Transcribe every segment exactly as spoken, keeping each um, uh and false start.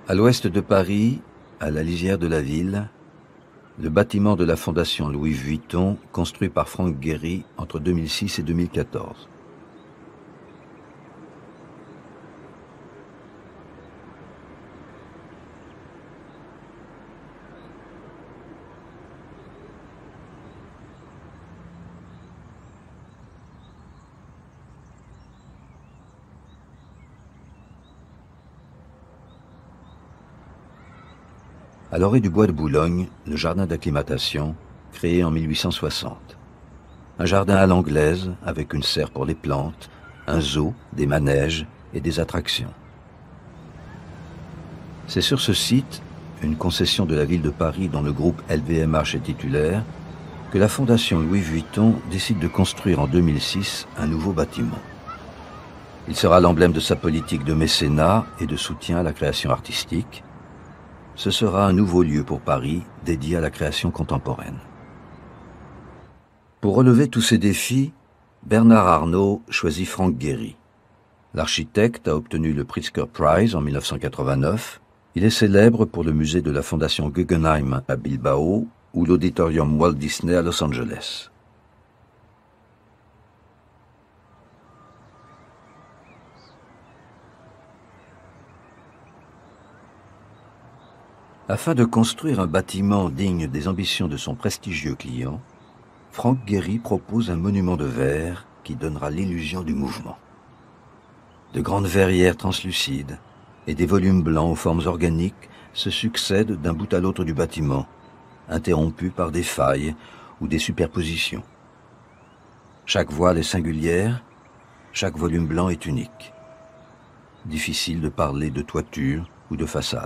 À l'ouest de Paris, à la lisière de la ville, le bâtiment de la Fondation Louis Vuitton, construit par Frank Gehry entre deux mille six et deux mille quatorze. À l'orée du bois de Boulogne, le jardin d'acclimatation, créé en mille huit cent soixante. Un jardin à l'anglaise, avec une serre pour les plantes, un zoo, des manèges et des attractions. C'est sur ce site, une concession de la ville de Paris dont le groupe L V M H est titulaire, que la Fondation Louis Vuitton décide de construire en deux mille six un nouveau bâtiment. Il sera l'emblème de sa politique de mécénat et de soutien à la création artistique. Ce sera un nouveau lieu pour Paris dédié à la création contemporaine. Pour relever tous ces défis, Bernard Arnault choisit Frank Gehry. L'architecte a obtenu le Pritzker Prize en mille neuf cent quatre-vingt-neuf. Il est célèbre pour le musée de la Fondation Guggenheim à Bilbao ou l'auditorium Walt Disney à Los Angeles. Afin de construire un bâtiment digne des ambitions de son prestigieux client, Frank Gehry propose un monument de verre qui donnera l'illusion du mouvement. De grandes verrières translucides et des volumes blancs aux formes organiques se succèdent d'un bout à l'autre du bâtiment, interrompus par des failles ou des superpositions. Chaque voile est singulière, chaque volume blanc est unique. Difficile de parler de toiture ou de façade.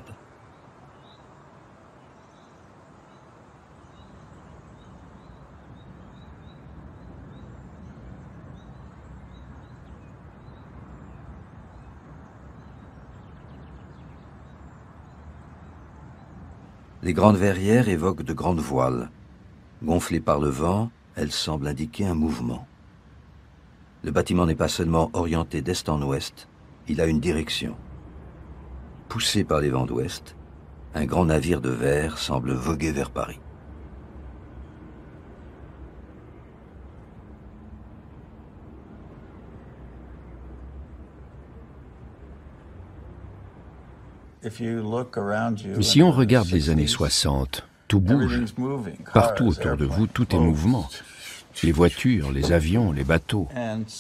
Les grandes verrières évoquent de grandes voiles. Gonflées par le vent, elles semblent indiquer un mouvement. Le bâtiment n'est pas seulement orienté d'est en ouest, il a une direction. Poussé par les vents d'ouest, un grand navire de verre semble voguer vers Paris. Si on regarde les années soixante, tout bouge. Partout autour de vous, tout est mouvement. Les voitures, les avions, les bateaux.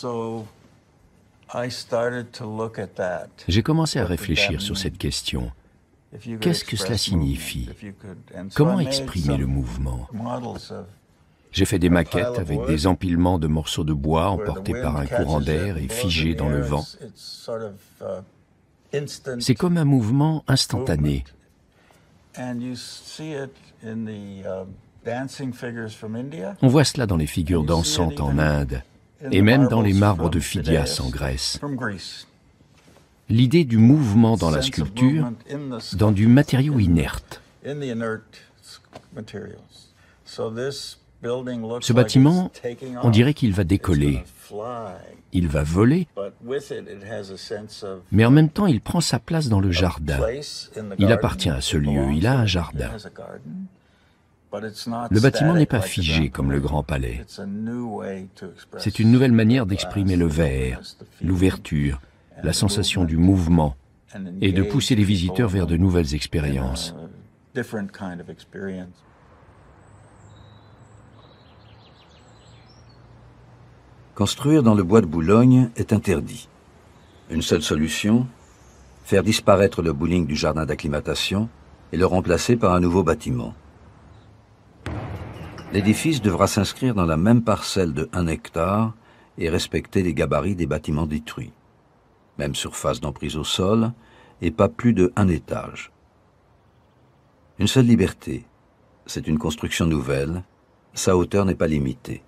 J'ai commencé à réfléchir sur cette question. Qu'est-ce que cela signifie? Comment exprimer le mouvement? J'ai fait des maquettes avec des empilements de morceaux de bois emportés par un courant d'air et figés dans le vent. C'est comme un mouvement instantané. On voit cela dans les figures dansantes en Inde et même dans les marbres de Phidias en Grèce. L'idée du mouvement dans la sculpture, dans du matériau inerte. Ce bâtiment, on dirait qu'il va décoller. Il va voler, mais en même temps, il prend sa place dans le jardin. Il appartient à ce lieu, il a un jardin. Le bâtiment n'est pas figé comme le Grand Palais. C'est une nouvelle manière d'exprimer le verre, l'ouverture, la sensation du mouvement, et de pousser les visiteurs vers de nouvelles expériences. Construire dans le bois de Boulogne est interdit. Une seule solution, faire disparaître le bowling du jardin d'acclimatation et le remplacer par un nouveau bâtiment. L'édifice devra s'inscrire dans la même parcelle de un hectare et respecter les gabarits des bâtiments détruits. Même surface d'emprise au sol et pas plus de un étage. Une seule liberté, c'est une construction nouvelle, sa hauteur n'est pas limitée.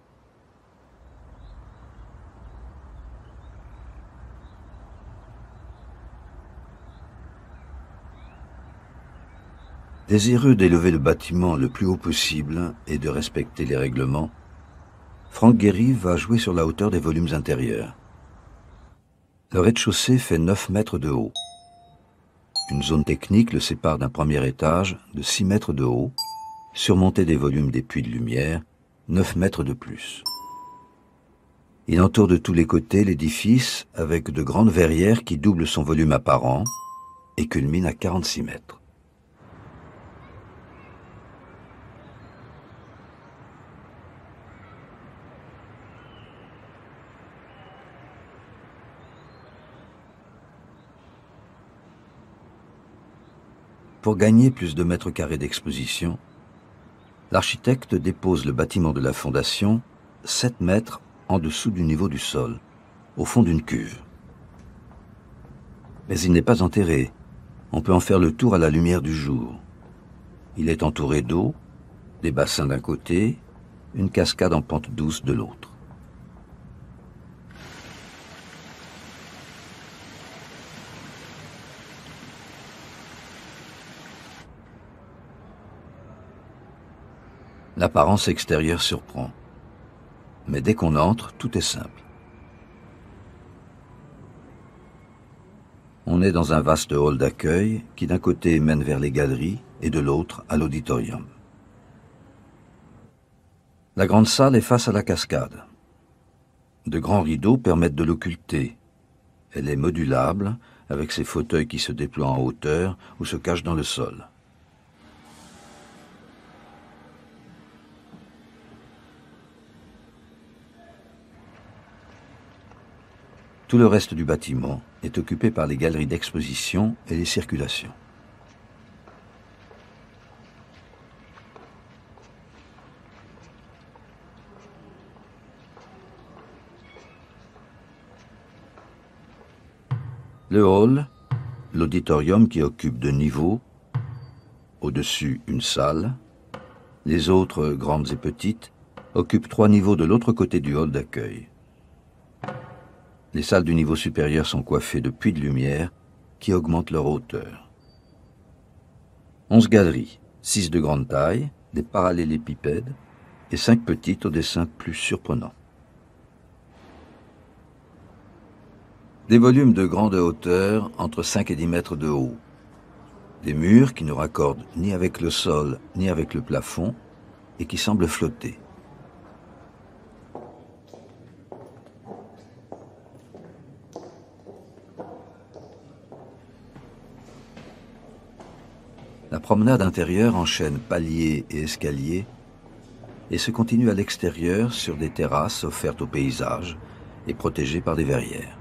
Désireux d'élever le bâtiment le plus haut possible et de respecter les règlements, Frank Gehry va jouer sur la hauteur des volumes intérieurs. Le rez-de-chaussée fait neuf mètres de haut. Une zone technique le sépare d'un premier étage de six mètres de haut, surmonté des volumes des puits de lumière, neuf mètres de plus. Il entoure de tous les côtés l'édifice avec de grandes verrières qui doublent son volume apparent et culminent à quarante-six mètres. Pour gagner plus de mètres carrés d'exposition, l'architecte dépose le bâtiment de la fondation sept mètres en dessous du niveau du sol, au fond d'une cuve. Mais il n'est pas enterré. On peut en faire le tour à la lumière du jour. Il est entouré d'eau, des bassins d'un côté, une cascade en pente douce de l'autre. L'apparence extérieure surprend. Mais dès qu'on entre, tout est simple. On est dans un vaste hall d'accueil qui d'un côté mène vers les galeries et de l'autre à l'auditorium. La grande salle est face à la cascade. De grands rideaux permettent de l'occulter. Elle est modulable, avec ses fauteuils qui se déploient en hauteur ou se cachent dans le sol. Tout le reste du bâtiment est occupé par les galeries d'exposition et les circulations. Le hall, l'auditorium qui occupe deux niveaux, au-dessus une salle, les autres, grandes et petites, occupent trois niveaux de l'autre côté du hall d'accueil. Les salles du niveau supérieur sont coiffées de puits de lumière qui augmentent leur hauteur. Onze galeries, six de grande taille, des parallélépipèdes et cinq petites au dessin plus surprenant. Des volumes de grande hauteur entre cinq et dix mètres de haut. Des murs qui ne raccordent ni avec le sol ni avec le plafond et qui semblent flotter. La promenade intérieure enchaîne paliers et escaliers et se continue à l'extérieur sur des terrasses offertes au paysage et protégées par des verrières.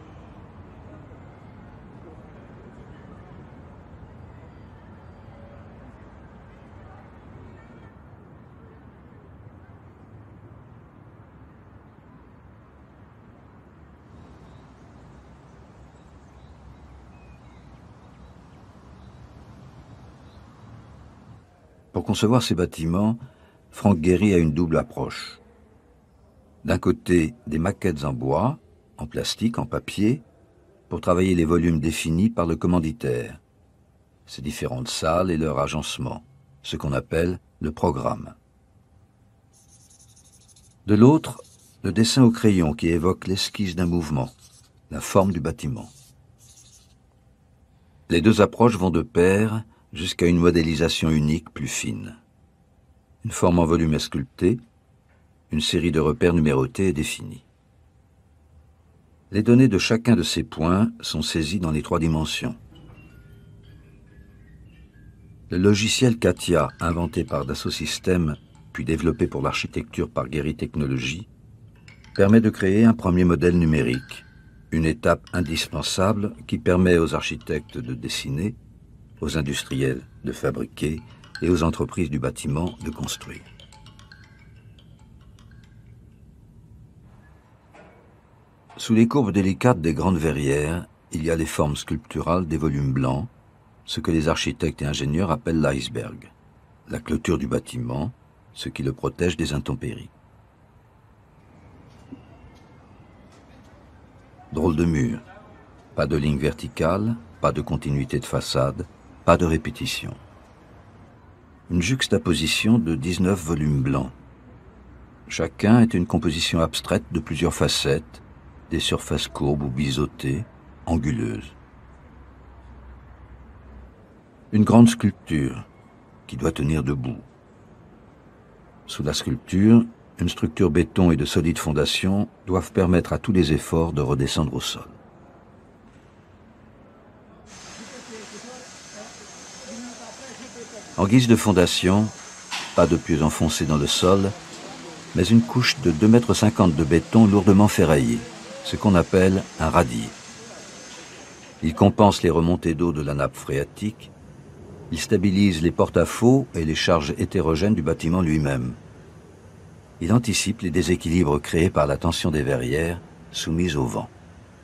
Pour concevoir ces bâtiments, Frank Gehry a une double approche. D'un côté, des maquettes en bois, en plastique, en papier, pour travailler les volumes définis par le commanditaire, ces différentes salles et leur agencement, ce qu'on appelle le programme. De l'autre, le dessin au crayon qui évoque l'esquisse d'un mouvement, la forme du bâtiment. Les deux approches vont de pair jusqu'à une modélisation unique plus fine. Une forme en volume est sculptée, une série de repères numérotés est définie. Les données de chacun de ces points sont saisies dans les trois dimensions. Le logiciel CATIA, inventé par Dassault Systèmes, puis développé pour l'architecture par Gehry Technologies, permet de créer un premier modèle numérique, une étape indispensable qui permet aux architectes de dessiner, aux industriels de fabriquer et aux entreprises du bâtiment de construire. Sous les courbes délicates des grandes verrières, il y a les formes sculpturales des volumes blancs, ce que les architectes et ingénieurs appellent l'iceberg, la clôture du bâtiment, ce qui le protège des intempéries. Drôle de mur, pas de ligne verticale, pas de continuité de façade, pas de répétition. Une juxtaposition de dix-neuf volumes blancs. Chacun est une composition abstraite de plusieurs facettes, des surfaces courbes ou biseautées, anguleuses. Une grande sculpture qui doit tenir debout. Sous la sculpture, une structure béton et de solides fondations doivent permettre à tous les efforts de redescendre au sol. En guise de fondation, pas de pieux enfoncés dans le sol, mais une couche de deux mètres cinquante de béton lourdement ferraillé, ce qu'on appelle un radier. Il compense les remontées d'eau de la nappe phréatique, il stabilise les porte-à-faux et les charges hétérogènes du bâtiment lui-même. Il anticipe les déséquilibres créés par la tension des verrières soumises au vent.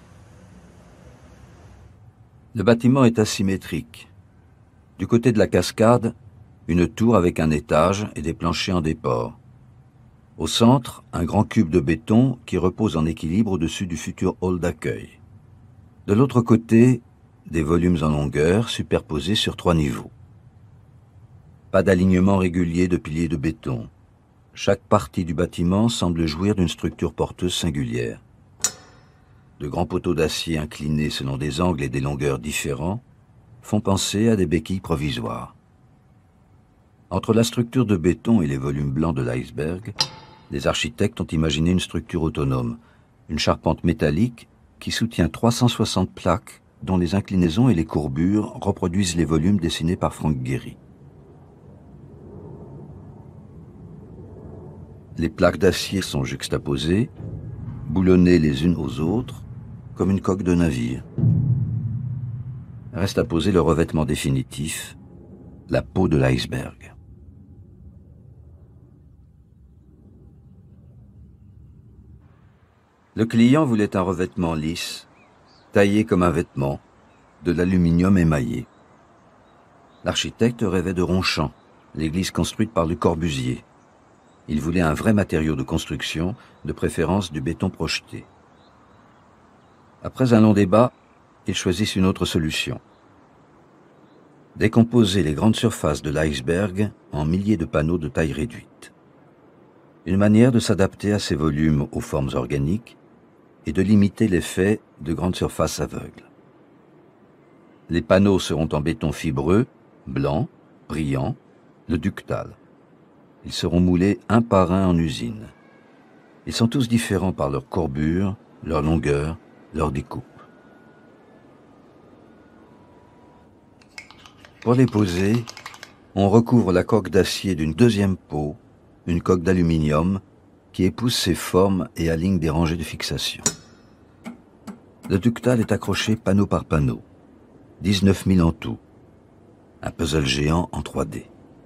Le bâtiment est asymétrique. Du côté de la cascade, une tour avec un étage et des planchers en déport. Au centre, un grand cube de béton qui repose en équilibre au-dessus du futur hall d'accueil. De l'autre côté, des volumes en longueur superposés sur trois niveaux. Pas d'alignement régulier de piliers de béton. Chaque partie du bâtiment semble jouir d'une structure porteuse singulière. De grands poteaux d'acier inclinés selon des angles et des longueurs différents font penser à des béquilles provisoires. Entre la structure de béton et les volumes blancs de l'iceberg, les architectes ont imaginé une structure autonome, une charpente métallique qui soutient trois cent soixante plaques dont les inclinaisons et les courbures reproduisent les volumes dessinés par Frank Gehry. Les plaques d'acier sont juxtaposées, boulonnées les unes aux autres, comme une coque de navire. Reste à poser le revêtement définitif, la peau de l'iceberg. Le client voulait un revêtement lisse, taillé comme un vêtement, de l'aluminium émaillé. L'architecte rêvait de Ronchamp, l'église construite par Le Corbusier. Il voulait un vrai matériau de construction, de préférence du béton projeté. Après un long débat, ils choisissent une autre solution. Décomposer les grandes surfaces de l'iceberg en milliers de panneaux de taille réduite. Une manière de s'adapter à ces volumes aux formes organiques et de limiter l'effet de grandes surfaces aveugles. Les panneaux seront en béton fibreux, blanc, brillant, le ductal. Ils seront moulés un par un en usine. Ils sont tous différents par leur courbure, leur longueur, leur découpe. Pour les poser, on recouvre la coque d'acier d'une deuxième peau, une coque d'aluminium, qui épouse ses formes et aligne des rangées de fixation. Le ductal est accroché panneau par panneau, dix-neuf mille en tout, un puzzle géant en trois D.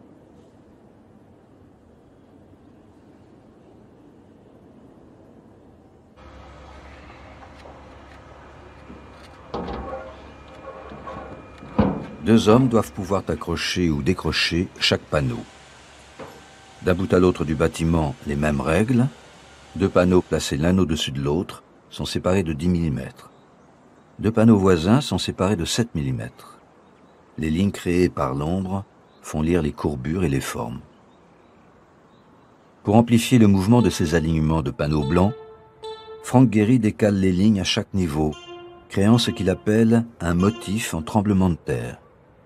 Deux hommes doivent pouvoir accrocher ou décrocher chaque panneau. D'un bout à l'autre du bâtiment, les mêmes règles. Deux panneaux placés l'un au-dessus de l'autre sont séparés de dix millimètres. Deux panneaux voisins sont séparés de sept millimètres. Les lignes créées par l'ombre font lire les courbures et les formes. Pour amplifier le mouvement de ces alignements de panneaux blancs, Frank Gehry décale les lignes à chaque niveau, créant ce qu'il appelle un motif en tremblement de terre.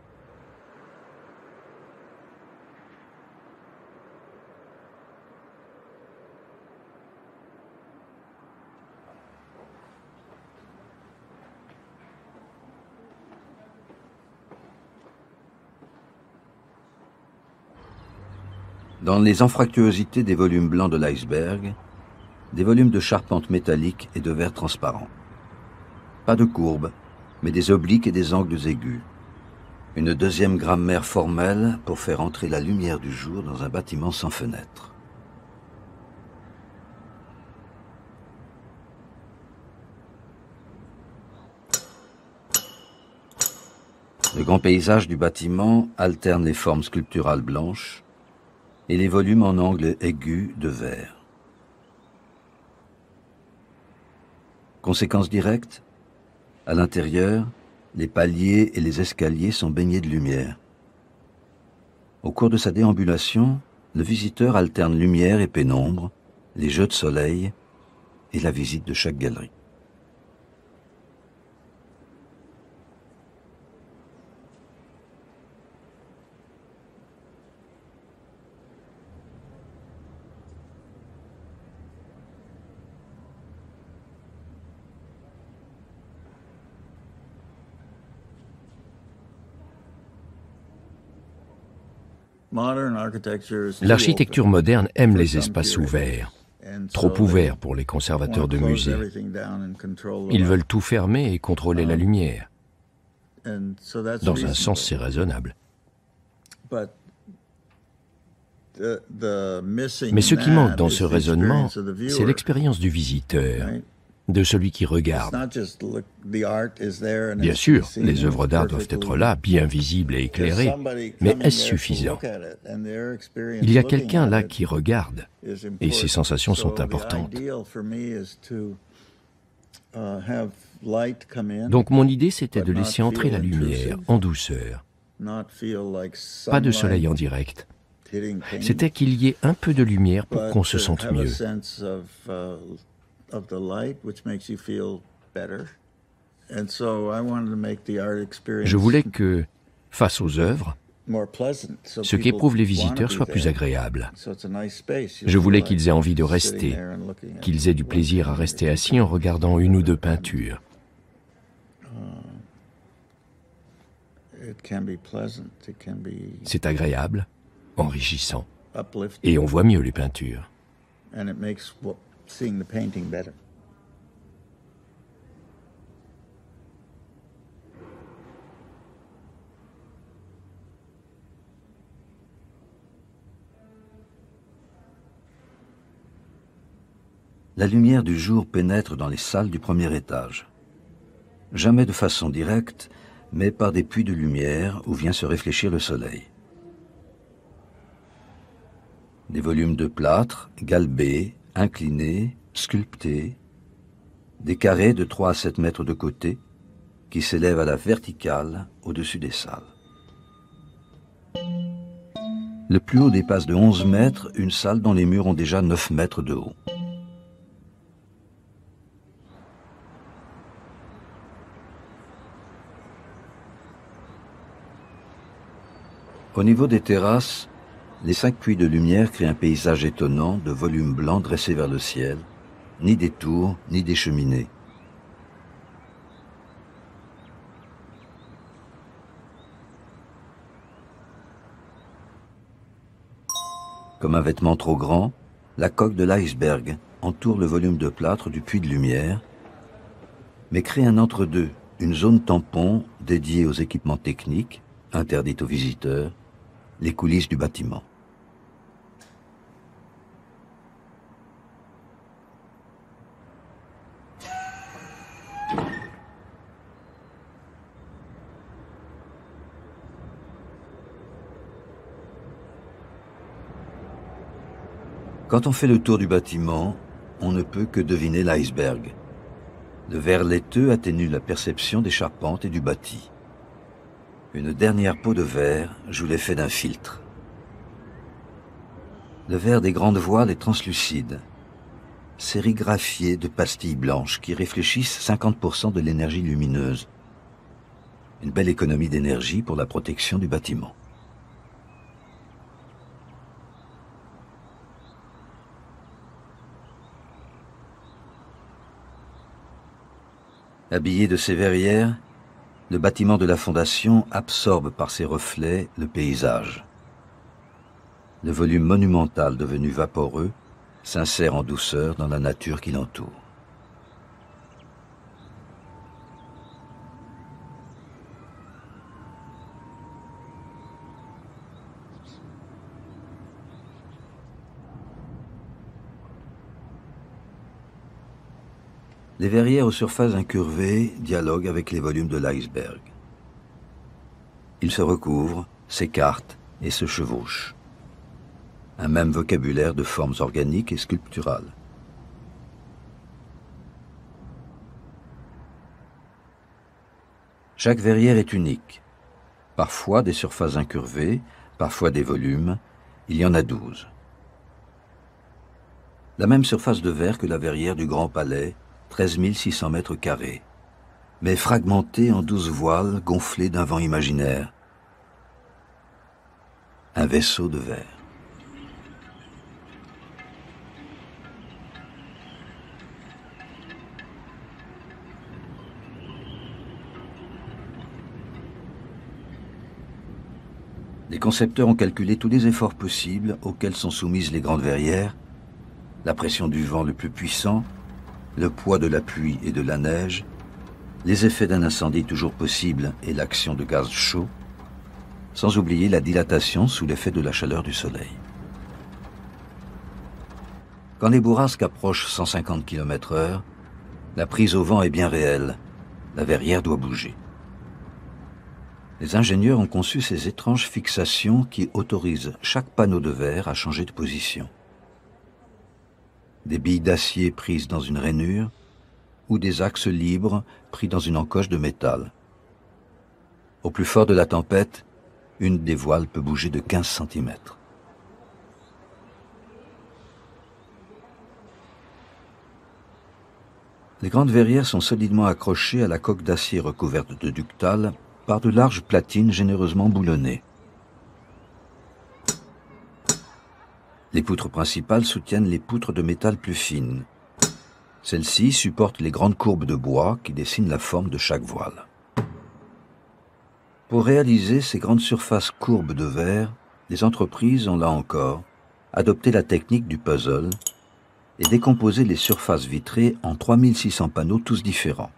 Dans les anfractuosités des volumes blancs de l'iceberg, des volumes de charpente métallique et de verre transparent. Pas de courbes, mais des obliques et des angles aigus. Une deuxième grammaire formelle pour faire entrer la lumière du jour dans un bâtiment sans fenêtre. Le grand paysage du bâtiment alterne les formes sculpturales blanches et les volumes en angle aigu de verre. Conséquence directe, à l'intérieur, les paliers et les escaliers sont baignés de lumière. Au cours de sa déambulation, le visiteur alterne lumière et pénombre, les jeux de soleil et la visite de chaque galerie. L'architecture moderne aime les espaces ouverts, trop ouverts pour les conservateurs de musées. Ils veulent tout fermer et contrôler la lumière. Dans un sens, c'est raisonnable. Mais ce qui manque dans ce raisonnement, c'est l'expérience du visiteur, de celui qui regarde. Bien sûr, les œuvres d'art doivent être là, bien visibles et éclairées, mais est-ce suffisant? Il y a quelqu'un là qui regarde, et ses sensations sont importantes. Donc mon idée, c'était de laisser entrer la lumière en douceur, pas de soleil en direct. C'était qu'il y ait un peu de lumière pour qu'on se sente mieux. Je voulais que, face aux œuvres, ce qu'éprouvent les visiteurs soit plus agréable. Je voulais qu'ils aient envie de rester, qu'ils aient du plaisir à rester assis en regardant une ou deux peintures. C'est agréable, enrichissant, et on voit mieux les peintures. La lumière du jour pénètre dans les salles du premier étage. Jamais de façon directe, mais par des puits de lumière où vient se réfléchir le soleil. Des volumes de plâtre, galbés, inclinés, sculptés, des carrés de trois à sept mètres de côté qui s'élèvent à la verticale au-dessus des salles. Le plus haut dépasse de onze mètres une salle dont les murs ont déjà neuf mètres de haut. Au niveau des terrasses, les cinq puits de lumière créent un paysage étonnant de volumes blancs dressés vers le ciel, ni des tours, ni des cheminées. Comme un vêtement trop grand, la coque de l'iceberg entoure le volume de plâtre du puits de lumière, mais crée un entre-deux, une zone tampon dédiée aux équipements techniques, interdite aux visiteurs, les coulisses du bâtiment. Quand on fait le tour du bâtiment, on ne peut que deviner l'iceberg. Le verre laiteux atténue la perception des charpentes et du bâti. Une dernière peau de verre joue l'effet d'un filtre. Le verre des grandes voiles est translucide, sérigraphié de pastilles blanches qui réfléchissent cinquante pour cent de l'énergie lumineuse. Une belle économie d'énergie pour la protection du bâtiment. Habillé de ses verrières, le bâtiment de la fondation absorbe par ses reflets le paysage. Le volume monumental devenu vaporeux s'insère en douceur dans la nature qui l'entoure. Les verrières aux surfaces incurvées dialoguent avec les volumes de l'iceberg. Ils se recouvrent, s'écartent et se chevauchent. Un même vocabulaire de formes organiques et sculpturales. Chaque verrière est unique. Parfois des surfaces incurvées, parfois des volumes, il y en a douze. La même surface de verre que la verrière du Grand Palais, treize mille six cents mètres carrés, mais fragmentée en douze voiles gonflées d'un vent imaginaire. Un vaisseau de verre. Les concepteurs ont calculé tous les efforts possibles auxquels sont soumises les grandes verrières, la pression du vent le plus puissant, le poids de la pluie et de la neige, les effets d'un incendie toujours possible et l'action de gaz chauds, sans oublier la dilatation sous l'effet de la chaleur du soleil. Quand les bourrasques approchent cent cinquante kilomètres heure, la prise au vent est bien réelle, la verrière doit bouger. Les ingénieurs ont conçu ces étranges fixations qui autorisent chaque panneau de verre à changer de position. Des billes d'acier prises dans une rainure ou des axes libres pris dans une encoche de métal. Au plus fort de la tempête, une des voiles peut bouger de quinze centimètres. Les grandes verrières sont solidement accrochées à la coque d'acier recouverte de ductales par de larges platines généreusement boulonnées. Les poutres principales soutiennent les poutres de métal plus fines. Celles-ci supportent les grandes courbes de bois qui dessinent la forme de chaque voile. Pour réaliser ces grandes surfaces courbes de verre, les entreprises ont là encore adopté la technique du puzzle et décomposé les surfaces vitrées en trois mille six cents panneaux tous différents.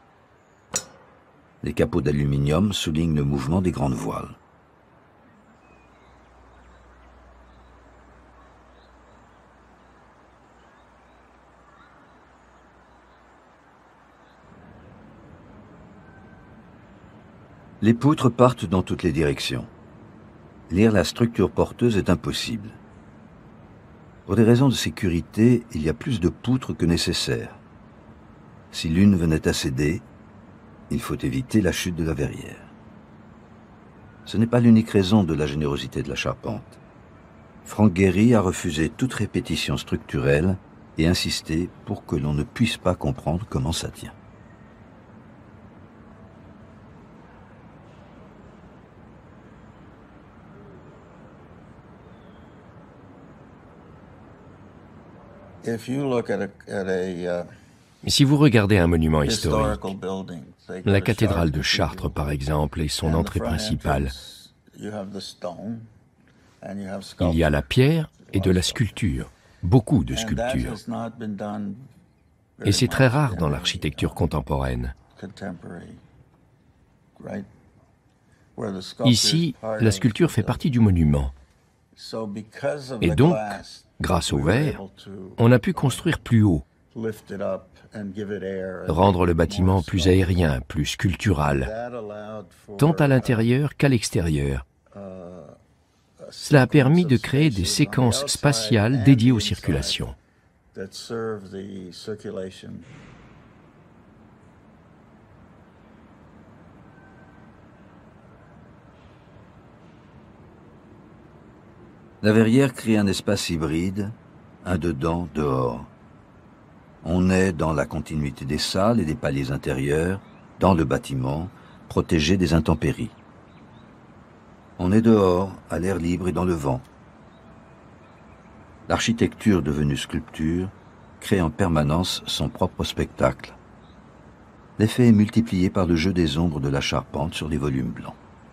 Les capots d'aluminium soulignent le mouvement des grandes voiles. Les poutres partent dans toutes les directions. Lire la structure porteuse est impossible. Pour des raisons de sécurité, il y a plus de poutres que nécessaire. Si l'une venait à céder, il faut éviter la chute de la verrière. Ce n'est pas l'unique raison de la générosité de la charpente. Frank Gehry a refusé toute répétition structurelle et insisté pour que l'on ne puisse pas comprendre comment ça tient. Si vous regardez un monument historique, la cathédrale de Chartres par exemple et son entrée principale, il y a la pierre et de la sculpture, beaucoup de sculptures. Et c'est très rare dans l'architecture contemporaine. Ici, la sculpture fait partie du monument. Et donc, grâce au verre, on a pu construire plus haut, rendre le bâtiment plus aérien, plus sculptural, tant à l'intérieur qu'à l'extérieur. Cela a permis de créer des séquences spatiales dédiées aux circulations. La verrière crée un espace hybride, un dedans, dehors. On est dans la continuité des salles et des paliers intérieurs, dans le bâtiment, protégé des intempéries. On est dehors, à l'air libre et dans le vent. L'architecture devenue sculpture crée en permanence son propre spectacle. L'effet est multiplié par le jeu des ombres de la charpente sur les volumes blancs.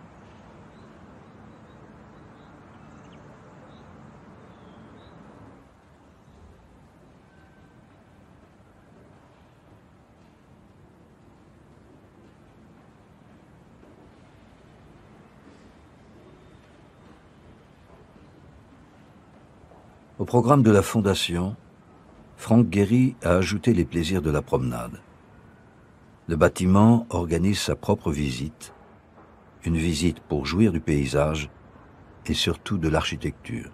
Au programme de la Fondation, Frank Gehry a ajouté les plaisirs de la promenade. Le bâtiment organise sa propre visite, une visite pour jouir du paysage et surtout de l'architecture.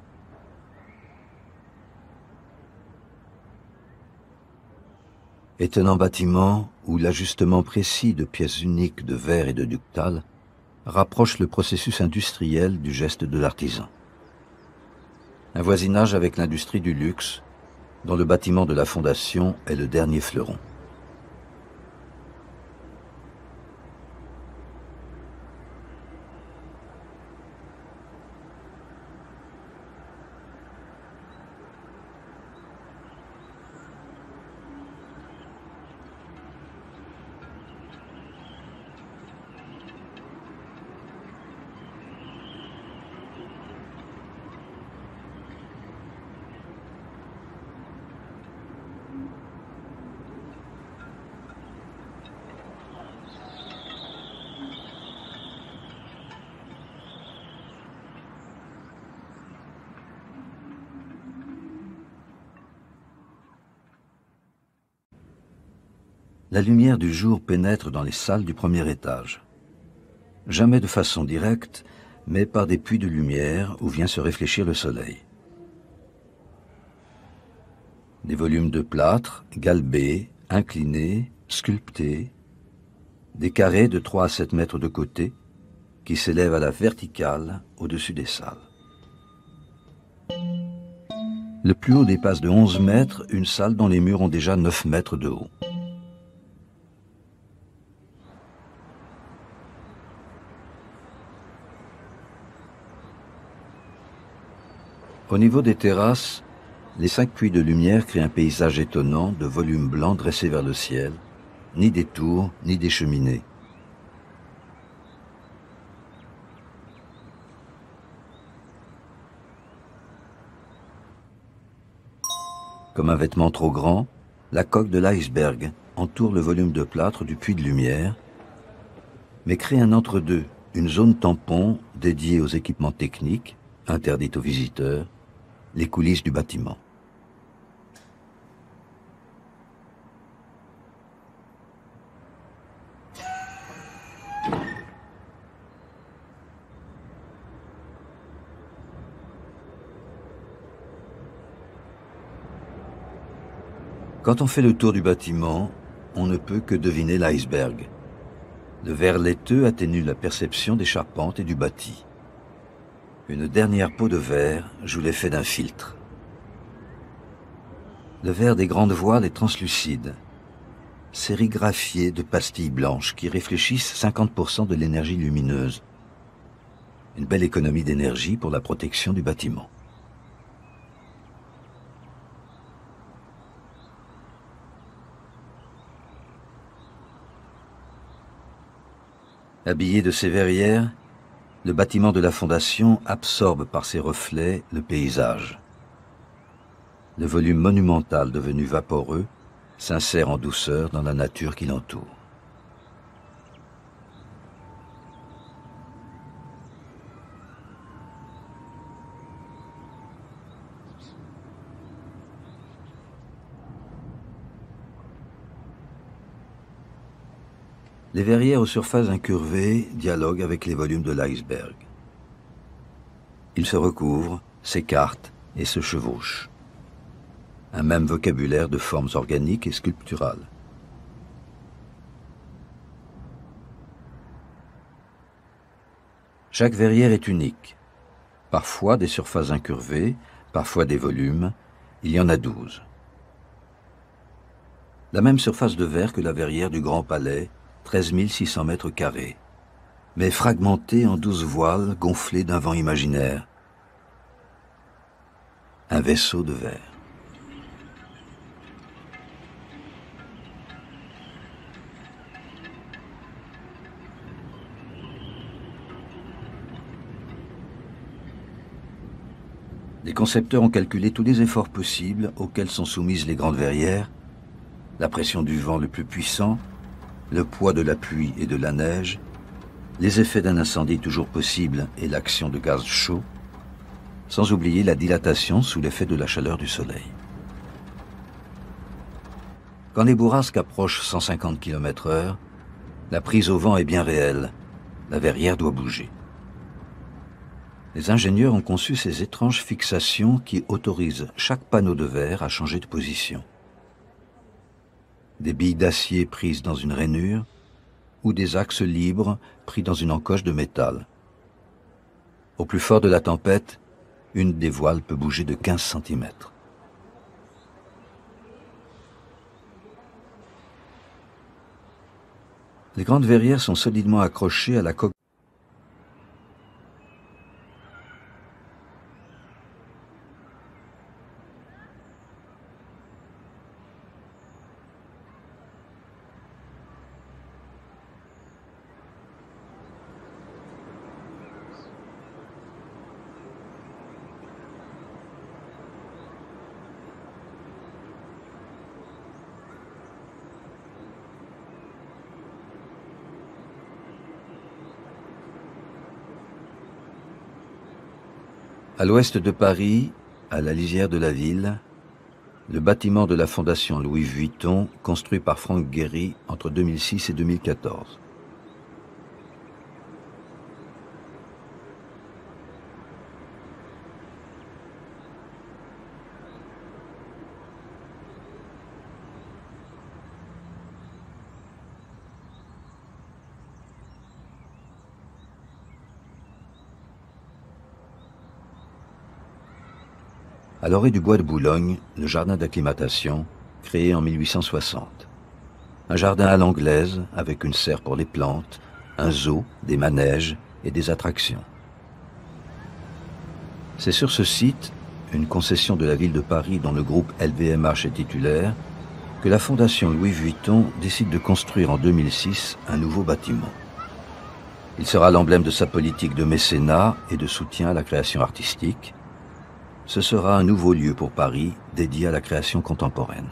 Étonnant bâtiment où l'ajustement précis de pièces uniques de verre et de ductales rapproche le processus industriel du geste de l'artisan. Un voisinage avec l'industrie du luxe, dont le bâtiment de la Fondation est le dernier fleuron. la lumière du jour pénètre dans les salles du premier étage. Jamais de façon directe, mais par des puits de lumière où vient se réfléchir le soleil. Des volumes de plâtre, galbés, inclinés, sculptés, des carrés de trois à sept mètres de côté qui s'élèvent à la verticale au-dessus des salles. Le plus haut dépasse de onze mètres une salle dont les murs ont déjà neuf mètres de haut. Au niveau des terrasses, les cinq puits de lumière créent un paysage étonnant de volumes blancs dressés vers le ciel, ni des tours, ni des cheminées. Comme un vêtement trop grand, la coque de l'iceberg entoure le volume de plâtre du puits de lumière, mais crée un entre-deux, une zone tampon dédiée aux équipements techniques, interdite aux visiteurs, les coulisses du bâtiment. Quand on fait le tour du bâtiment, on ne peut que deviner l'iceberg. Le verre laiteux atténue la perception des charpentes et du bâti. Une dernière peau de verre joue l'effet d'un filtre. Le verre des grandes voiles est translucide, sérigraphié de pastilles blanches qui réfléchissent cinquante pour cent de l'énergie lumineuse. Une belle économie d'énergie pour la protection du bâtiment. Habillé de ces verrières, le bâtiment de la fondation absorbe par ses reflets le paysage. Le volume monumental devenu vaporeux s'insère en douceur dans la nature qui l'entoure. Les verrières aux surfaces incurvées dialoguent avec les volumes de l'iceberg. Ils se recouvrent, s'écartent et se chevauchent. Un même vocabulaire de formes organiques et sculpturales. Chaque verrière est unique. Parfois des surfaces incurvées, parfois des volumes, il y en a douze. La même surface de verre que la verrière du Grand Palais, treize mille six cents mètres carrés, mais fragmentée en douze voiles gonflées d'un vent imaginaire. Un vaisseau de verre. Les concepteurs ont calculé tous les efforts possibles auxquels sont soumises les grandes verrières, la pression du vent le plus puissant, le poids de la pluie et de la neige, les effets d'un incendie toujours possible et l'action de gaz chauds, sans oublier la dilatation sous l'effet de la chaleur du soleil. Quand les bourrasques approchent cent cinquante kilomètres heure, la prise au vent est bien réelle, la verrière doit bouger. Les ingénieurs ont conçu ces étranges fixations qui autorisent chaque panneau de verre à changer de position. Des billes d'acier prises dans une rainure ou des axes libres pris dans une encoche de métal. Au plus fort de la tempête, une des voiles peut bouger de quinze centimètres. Les grandes verrières sont solidement accrochées à la coque. À l'ouest de Paris, à la lisière de la ville, le bâtiment de la Fondation Louis Vuitton, construit par Frank Gehry entre deux mille six et deux mille quatorze. À l'orée du bois de Boulogne, le jardin d'acclimatation, créé en mille huit cent soixante. Un jardin à l'anglaise, avec une serre pour les plantes, un zoo, des manèges et des attractions. C'est sur ce site, une concession de la ville de Paris dont le groupe L V M H est titulaire, que la Fondation Louis Vuitton décide de construire en deux mille six un nouveau bâtiment. Il sera l'emblème de sa politique de mécénat et de soutien à la création artistique. Ce sera un nouveau lieu pour Paris dédié à la création contemporaine.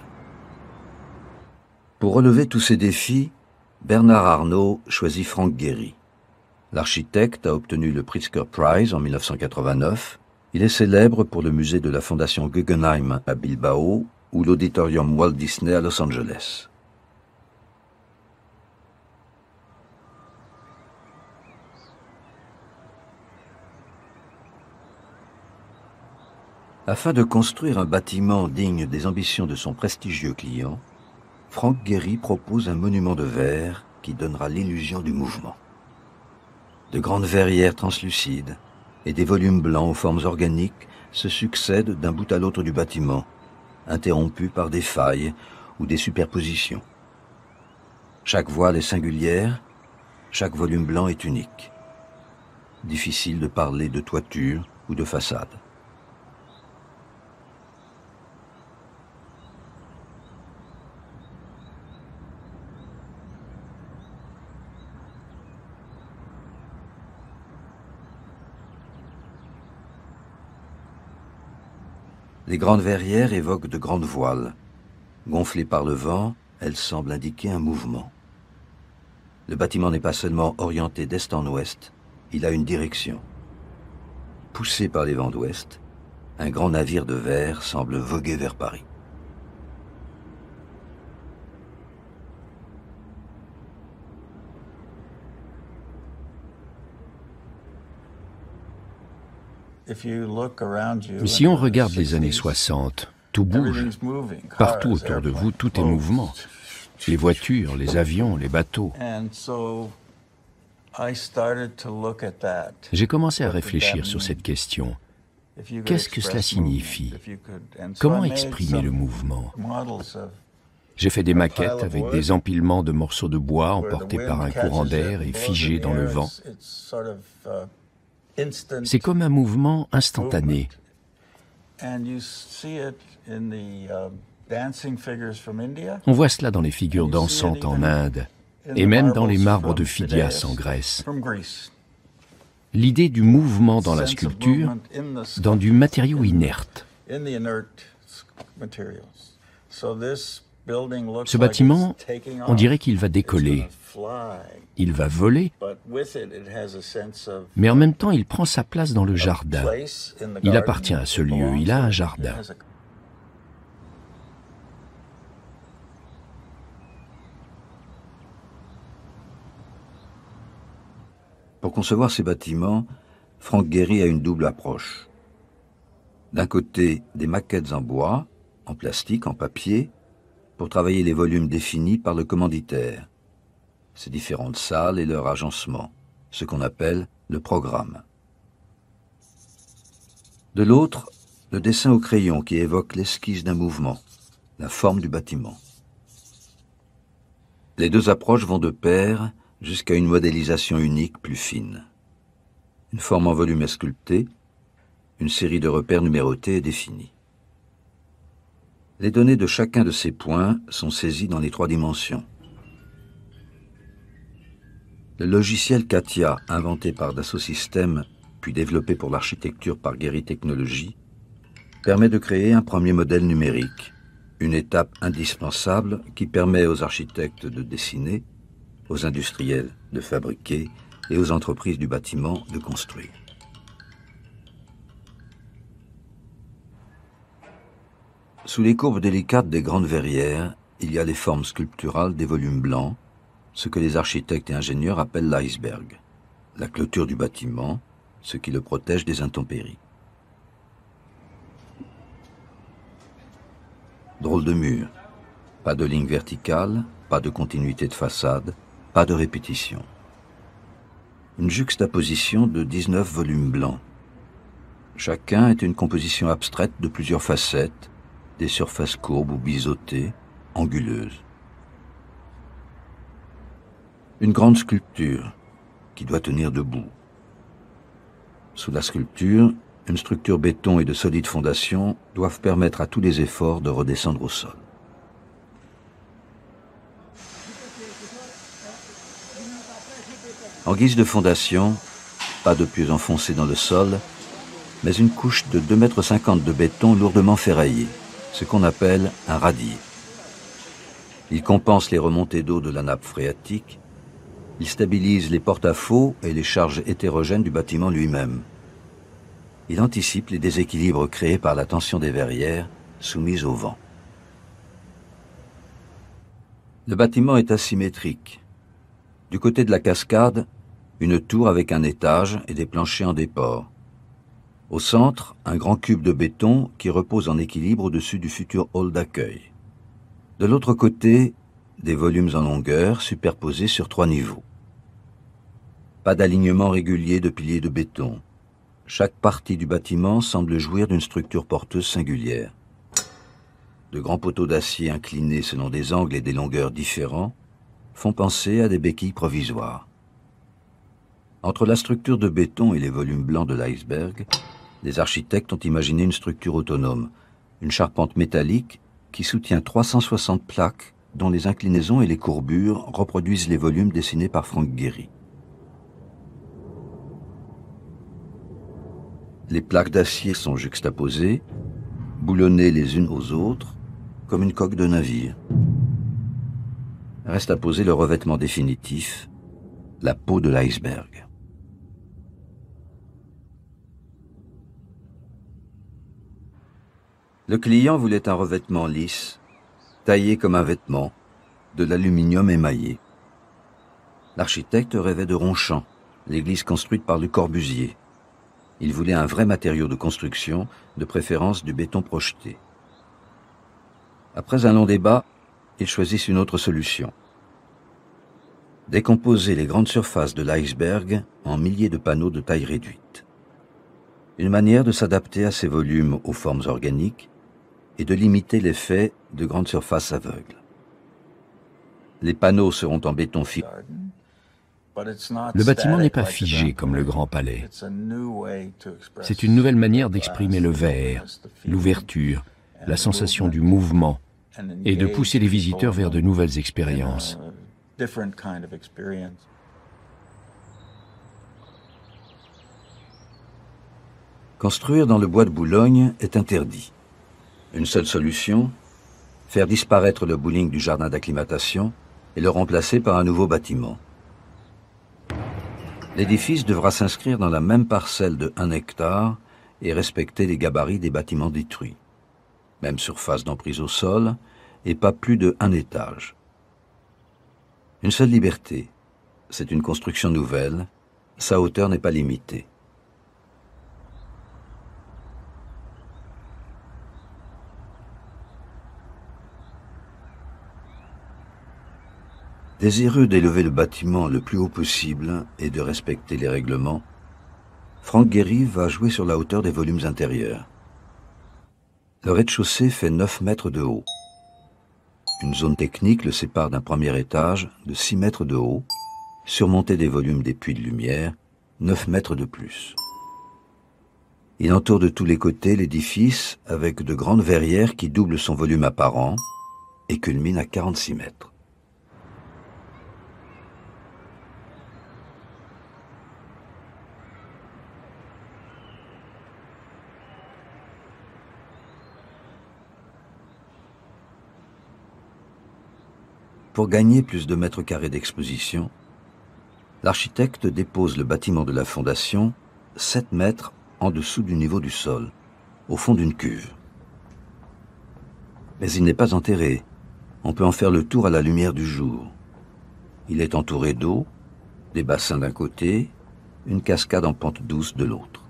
Pour relever tous ces défis, Bernard Arnault choisit Frank Gehry. L'architecte a obtenu le Pritzker Prize en mille neuf cent quatre-vingt-neuf. Il est célèbre pour le musée de la Fondation Guggenheim à Bilbao ou l'auditorium Walt Disney à Los Angeles. Afin de construire un bâtiment digne des ambitions de son prestigieux client, Frank Gehry propose un monument de verre qui donnera l'illusion du mouvement. De grandes verrières translucides et des volumes blancs aux formes organiques se succèdent d'un bout à l'autre du bâtiment, interrompus par des failles ou des superpositions. Chaque voile est singulière, chaque volume blanc est unique. Difficile de parler de toiture ou de façade. Les grandes verrières évoquent de grandes voiles. Gonflées par le vent, elles semblent indiquer un mouvement. Le bâtiment n'est pas seulement orienté d'est en ouest, il a une direction. Poussé par les vents d'ouest, un grand navire de verre semble voguer vers Paris. Si on regarde les années soixante, tout bouge. Partout autour de vous, tout est mouvement. Les voitures, les avions, les bateaux. J'ai commencé à réfléchir sur cette question. Qu'est-ce que cela signifie? Comment exprimer le mouvement? J'ai fait des maquettes avec des empilements de morceaux de bois emportés par un courant d'air et figés dans le vent. C'est comme un mouvement instantané. On voit cela dans les figures dansantes en Inde et même dans les marbres de Phidias en Grèce. L'idée du mouvement dans la sculpture, dans du matériau inerte. Ce bâtiment, on dirait qu'il va décoller. Il va voler, mais en même temps, il prend sa place dans le jardin. Il appartient à ce lieu, il a un jardin. Pour concevoir ces bâtiments, Frank Gehry a une double approche. D'un côté, des maquettes en bois, en plastique, en papier, pour travailler les volumes définis par le commanditaire, ces différentes salles et leur agencement, ce qu'on appelle le programme. De l'autre, le dessin au crayon qui évoque l'esquisse d'un mouvement, la forme du bâtiment. Les deux approches vont de pair jusqu'à une modélisation unique plus fine. Une forme en volume est sculptée, une série de repères numérotés est définie. Les données de chacun de ces points sont saisies dans les trois dimensions. Le logiciel CATIA, inventé par Dassault Systèmes, puis développé pour l'architecture par Gehry Technologies, permet de créer un premier modèle numérique, une étape indispensable qui permet aux architectes de dessiner, aux industriels de fabriquer et aux entreprises du bâtiment de construire. Sous les courbes délicates des grandes verrières, il y a les formes sculpturales des volumes blancs, ce que les architectes et ingénieurs appellent l'iceberg, la clôture du bâtiment, ce qui le protège des intempéries. Drôle de mur, pas de ligne verticale, pas de continuité de façade, pas de répétition. Une juxtaposition de dix-neuf volumes blancs. Chacun est une composition abstraite de plusieurs facettes, des surfaces courbes ou biseautées, anguleuses. Une grande sculpture qui doit tenir debout. Sous la sculpture, une structure béton et de solides fondations doivent permettre à tous les efforts de redescendre au sol. En guise de fondation, pas de pieux enfoncés dans le sol, mais une couche de deux mètres cinquante de béton lourdement ferraillé, ce qu'on appelle un radier. Il compense les remontées d'eau de la nappe phréatique, il stabilise les porte-à-faux et les charges hétérogènes du bâtiment lui-même. Il anticipe les déséquilibres créés par la tension des verrières soumises au vent. Le bâtiment est asymétrique. Du côté de la cascade, une tour avec un étage et des planchers en déport. Au centre, un grand cube de béton qui repose en équilibre au-dessus du futur hall d'accueil. De l'autre côté, des volumes en longueur superposés sur trois niveaux. Pas d'alignement régulier de piliers de béton. Chaque partie du bâtiment semble jouir d'une structure porteuse singulière. De grands poteaux d'acier inclinés selon des angles et des longueurs différents font penser à des béquilles provisoires. Entre la structure de béton et les volumes blancs de l'iceberg, les architectes ont imaginé une structure autonome, une charpente métallique qui soutient trois cent soixante plaques dont les inclinaisons et les courbures reproduisent les volumes dessinés par Frank Gehry. Les plaques d'acier sont juxtaposées, boulonnées les unes aux autres, comme une coque de navire. Reste à poser le revêtement définitif, la peau de l'iceberg. Le client voulait un revêtement lisse, taillé comme un vêtement, de l'aluminium émaillé. L'architecte rêvait de Ronchamp, l'église construite par Le Corbusier. Il voulait un vrai matériau de construction, de préférence du béton projeté. Après un long débat, ils choisissent une autre solution. Décomposer les grandes surfaces de l'iceberg en milliers de panneaux de taille réduite. Une manière de s'adapter à ces volumes aux formes organiques et de limiter l'effet de grandes surfaces aveugles. Les panneaux seront en béton fixe. Le bâtiment n'est pas figé comme le Grand Palais. C'est une nouvelle manière d'exprimer le verre, l'ouverture, la sensation du mouvement et de pousser les visiteurs vers de nouvelles expériences. Construire dans le bois de Boulogne est interdit. Une seule solution, faire disparaître le bowling du jardin d'acclimatation et le remplacer par un nouveau bâtiment. L'édifice devra s'inscrire dans la même parcelle de un hectare et respecter les gabarits des bâtiments détruits. Même surface d'emprise au sol et pas plus de un étage. Une seule liberté, c'est une construction nouvelle, sa hauteur n'est pas limitée. Désireux d'élever le bâtiment le plus haut possible et de respecter les règlements, Frank Gehry va jouer sur la hauteur des volumes intérieurs. Le rez-de-chaussée fait neuf mètres de haut. Une zone technique le sépare d'un premier étage de six mètres de haut, surmonté des volumes des puits de lumière, neuf mètres de plus. Il entoure de tous les côtés l'édifice avec de grandes verrières qui doublent son volume apparent et culminent à quarante-six mètres. Pour gagner plus de mètres carrés d'exposition, l'architecte dépose le bâtiment de la fondation sept mètres en dessous du niveau du sol, au fond d'une cuve. Mais il n'est pas enterré. On peut en faire le tour à la lumière du jour. Il est entouré d'eau, des bassins d'un côté, une cascade en pente douce de l'autre.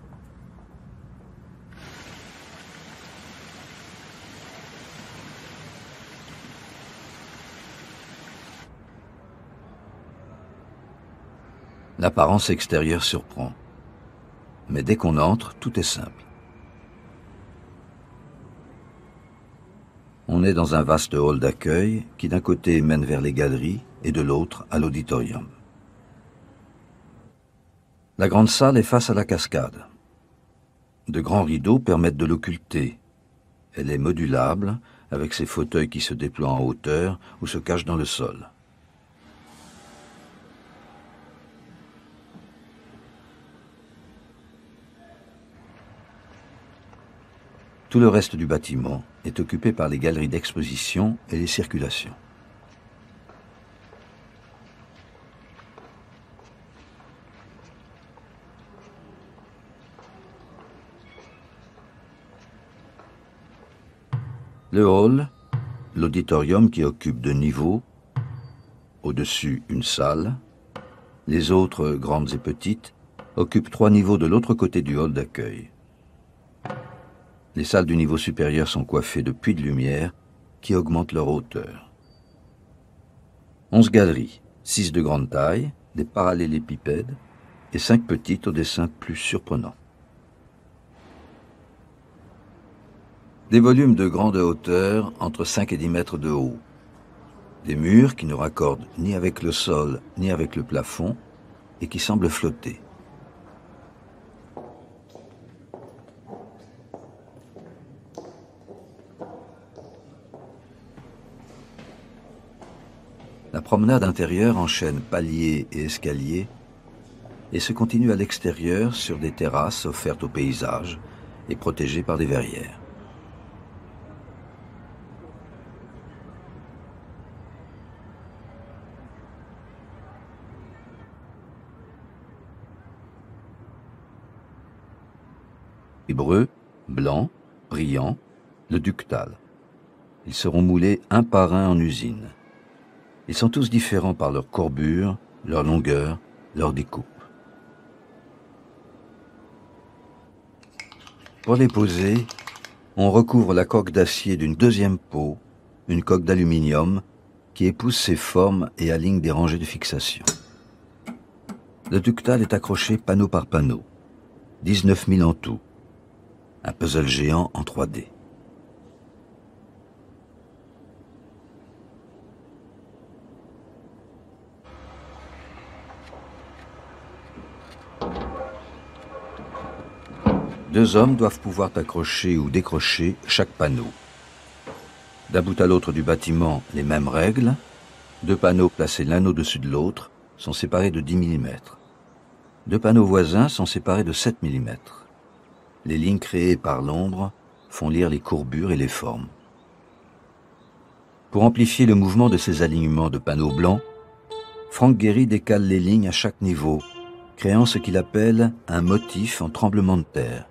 L'apparence extérieure surprend. Mais dès qu'on entre, tout est simple. On est dans un vaste hall d'accueil qui d'un côté mène vers les galeries et de l'autre à l'auditorium. La grande salle est face à la cascade. De grands rideaux permettent de l'occulter. Elle est modulable, avec ses fauteuils qui se déploient en hauteur ou se cachent dans le sol. Tout le reste du bâtiment est occupé par les galeries d'exposition et les circulations. Le hall, l'auditorium qui occupe deux niveaux, au-dessus une salle, les autres, grandes et petites, occupent trois niveaux de l'autre côté du hall d'accueil. Les salles du niveau supérieur sont coiffées de puits de lumière qui augmentent leur hauteur. Onze galeries, six de grande taille, des parallélépipèdes et cinq petites au dessin plus surprenant. Des volumes de grande hauteur, entre cinq et dix mètres de haut. Des murs qui ne raccordent ni avec le sol ni avec le plafond et qui semblent flotter. La promenade intérieure enchaîne paliers et escaliers et se continue à l'extérieur sur des terrasses offertes au paysage et protégées par des verrières. Breux, blancs, brillants, le ductal. Ils seront moulés un par un en usine. Ils sont tous différents par leur courbure, leur longueur, leur découpe. Pour les poser, on recouvre la coque d'acier d'une deuxième peau, une coque d'aluminium, qui épouse ses formes et aligne des rangées de fixation. Le ductal est accroché panneau par panneau, dix-neuf mille en tout, un puzzle géant en trois D. Deux hommes doivent pouvoir accrocher ou décrocher chaque panneau. D'un bout à l'autre du bâtiment, les mêmes règles. Deux panneaux placés l'un au-dessus de l'autre sont séparés de dix millimètres. Deux panneaux voisins sont séparés de sept millimètres. Les lignes créées par l'ombre font lire les courbures et les formes. Pour amplifier le mouvement de ces alignements de panneaux blancs, Frank Gehry décale les lignes à chaque niveau, créant ce qu'il appelle un motif en tremblement de terre.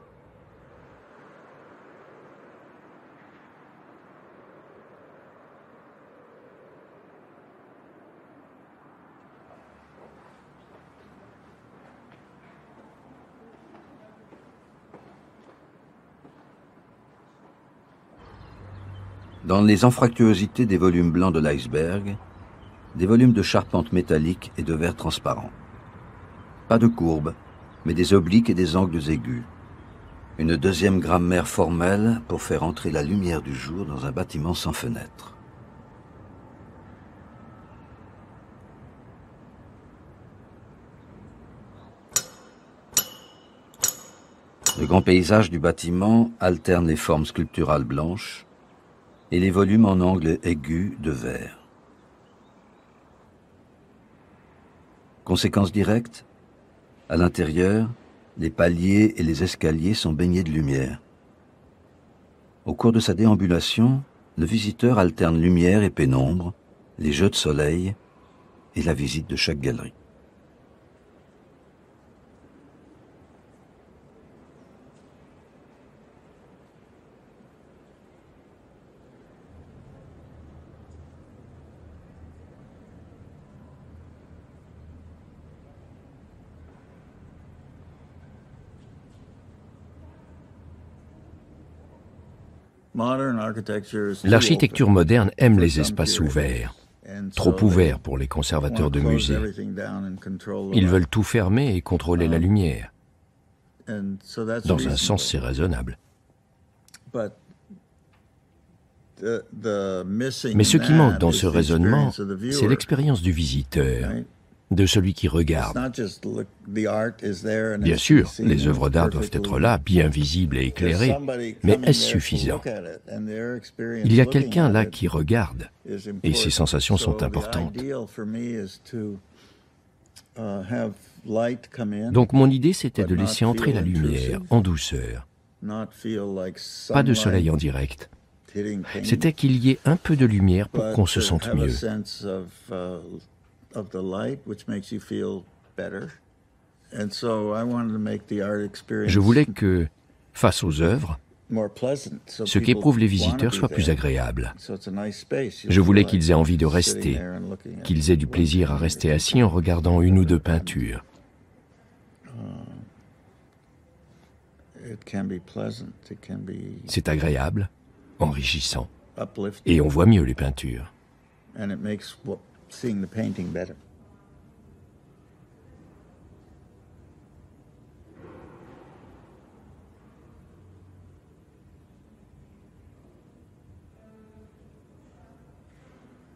Dans les anfractuosités des volumes blancs de l'iceberg, des volumes de charpente métallique et de verre transparent. Pas de courbes, mais des obliques et des angles aigus. Une deuxième grammaire formelle pour faire entrer la lumière du jour dans un bâtiment sans fenêtre. Le grand paysage du bâtiment alterne les formes sculpturales blanches et les volumes en angle aigu de verre. Conséquence directe, à l'intérieur, les paliers et les escaliers sont baignés de lumière. Au cours de sa déambulation, le visiteur alterne lumière et pénombre, les jeux de soleil et la visite de chaque galerie. L'architecture moderne aime les espaces ouverts, trop ouverts pour les conservateurs de musées. Ils veulent tout fermer et contrôler la lumière. Dans un sens, c'est raisonnable. Mais ce qui manque dans ce raisonnement, c'est l'expérience du visiteur, de celui qui regarde. Bien sûr, les œuvres d'art doivent être là, bien visibles et éclairées, mais est-ce suffisant? Il y a quelqu'un là qui regarde, et ses sensations sont importantes. Donc mon idée, c'était de laisser entrer la lumière en douceur, pas de soleil en direct. C'était qu'il y ait un peu de lumière pour qu'on se sente mieux. Je voulais que, face aux œuvres, ce qu'éprouvent les visiteurs soit plus agréable. Je voulais qu'ils aient envie de rester, qu'ils aient du plaisir à rester assis en regardant une ou deux peintures. C'est agréable, enrichissant, et on voit mieux les peintures. And it makes seeing the painting better.